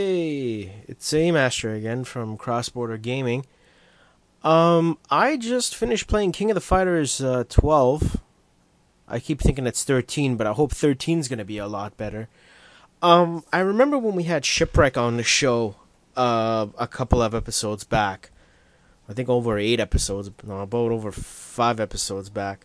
Hey, it's A-Master again from Cross Border Gaming. I just finished playing King of the Fighters 12. I keep thinking it's 13, but I hope 13 is going to be a lot better. I remember when we had Shipwreck on the show a couple of episodes back. I think over 8 episodes, no, about over 5 episodes back.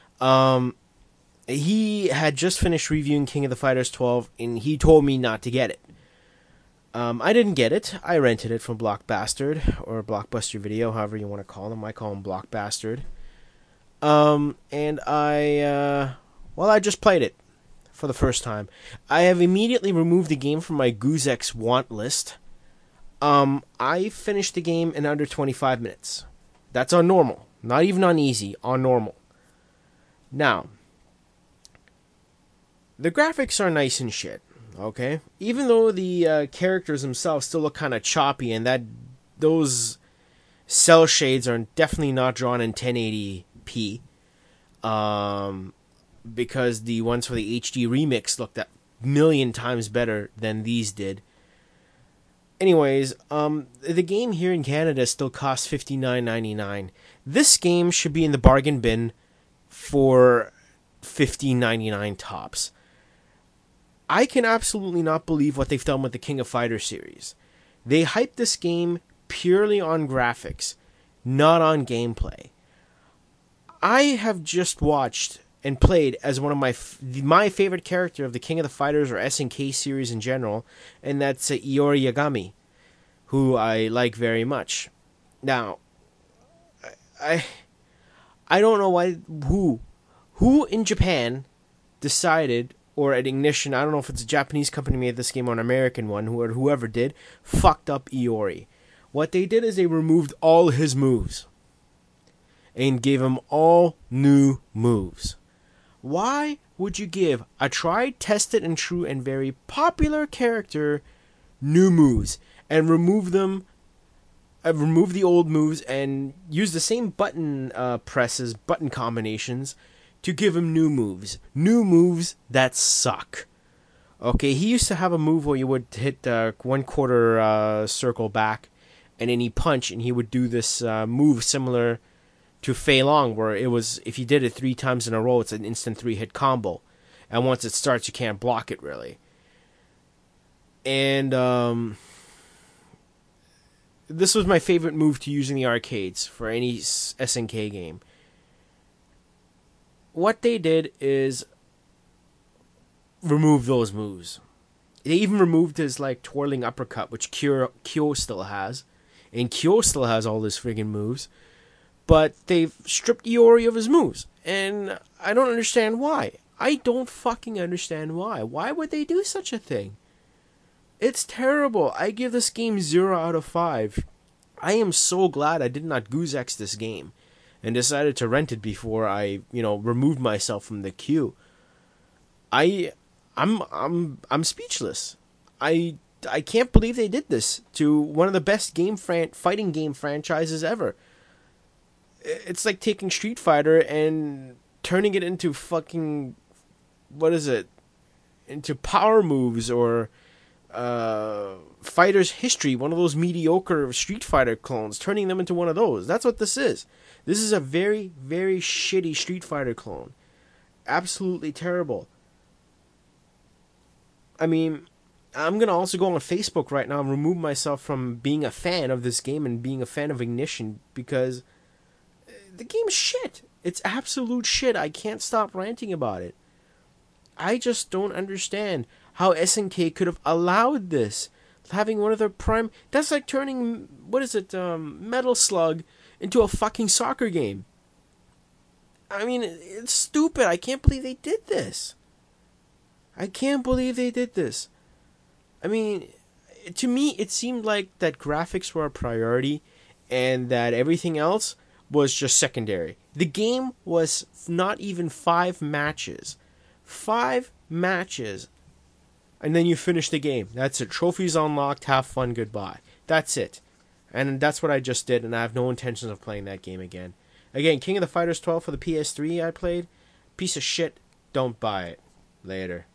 He had just finished reviewing King of the Fighters 12, and he told me not to get it. I didn't get it. I rented it from Blockbastard, or Blockbuster Video, however you want to call them. I call them Blockbastard. And I just played it for the first time. I have immediately removed the game from my Guzex want list. I finished the game in under 25 minutes. That's on normal. Not even on easy, on normal. Now, the graphics are nice and shit. Okay, even though the characters themselves still look kind of choppy, and that those cell shades are definitely not drawn in 1080p, because the ones for the HD remix looked a million times better than these did. Anyways, the game here in Canada still costs $59.99. This game should be in the bargain bin for $15.99 tops. I can absolutely not believe what they've done with the King of Fighters series. They hyped this game purely on graphics, not on gameplay. I have just watched and played as one of my favorite character of the King of the Fighters or SNK series in general, and that's Iori Yagami, who I like very much. Now, I don't know who in Japan decided, or at Ignition, I don't know if it's a Japanese company made this game or an American one, or whoever did, fucked up Iori. What they did is they removed all his moves and gave him all new moves. Why would you give a tried, tested, and true and very popular character new moves and remove them, remove the old moves and use the same button presses, button combinations to give him new moves. New moves that suck. Okay, he used to have a move where you would hit 1/4 circle back, and then he punch, and he would do this move similar to Fei Long, where it was, if you did it 3 times in a row, it's an instant 3-hit combo. And once it starts, you can't block it, really. And this was my favorite move to use in the arcades for any SNK game. What they did is remove those moves. They even removed his twirling uppercut, which Kyo still has, and Kyo still has all his friggin' moves. But they've stripped Iori of his moves, and I don't understand why. I don't fucking understand why. Why would they do such a thing? It's terrible. I give this game 0 out of 5. I am so glad I did not Guzex this game and decided to rent it before I, removed myself from the queue. I'm speechless. I can't believe they did this to one of the best fighting game franchises ever. It's like taking Street Fighter and turning it into fucking, into Power Moves or Fighter's History, one of those mediocre Street Fighter clones, turning them into one of those. That's what this is. This is a very, very shitty Street Fighter clone. Absolutely terrible. I mean, I'm going to also go on Facebook right now and remove myself from being a fan of this game and being a fan of Ignition, because the game's shit. It's absolute shit. I can't stop ranting about it. I just don't understand how SNK could have allowed this. Having one of their prime... That's like turning, Metal Slug into a fucking soccer game. I mean, it's stupid. I can't believe they did this. I mean, to me, it seemed like that graphics were a priority and that everything else was just secondary. The game was not even 5 matches. 5 matches. And then you finish the game. That's it. Trophies unlocked. Have fun. Goodbye. That's it. And that's what I just did, and I have no intentions of playing that game again. Again, King of the Fighters 12 for the PS3 I played. Piece of shit. Don't buy it. Later.